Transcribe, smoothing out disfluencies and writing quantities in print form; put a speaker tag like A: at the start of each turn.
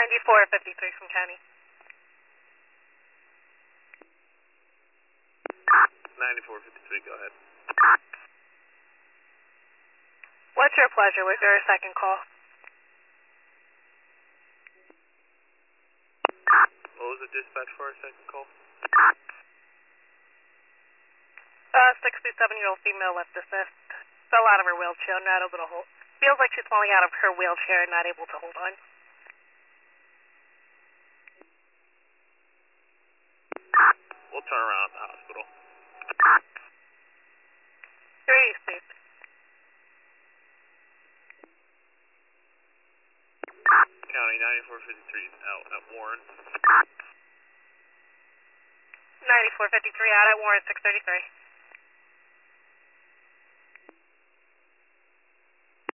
A: 9453 from county.
B: 9453, go ahead.
A: What's your pleasure with your second call?
B: What was the dispatch for our second call?
A: 67-year-old female left assist. Fell out of her wheelchair, not able to hold. Feels like she's falling out of her wheelchair and not able to hold on.
B: We'll turn around at the hospital.
A: 386.
B: County 9453 out at Warren.
A: 9453 out at Warren 633.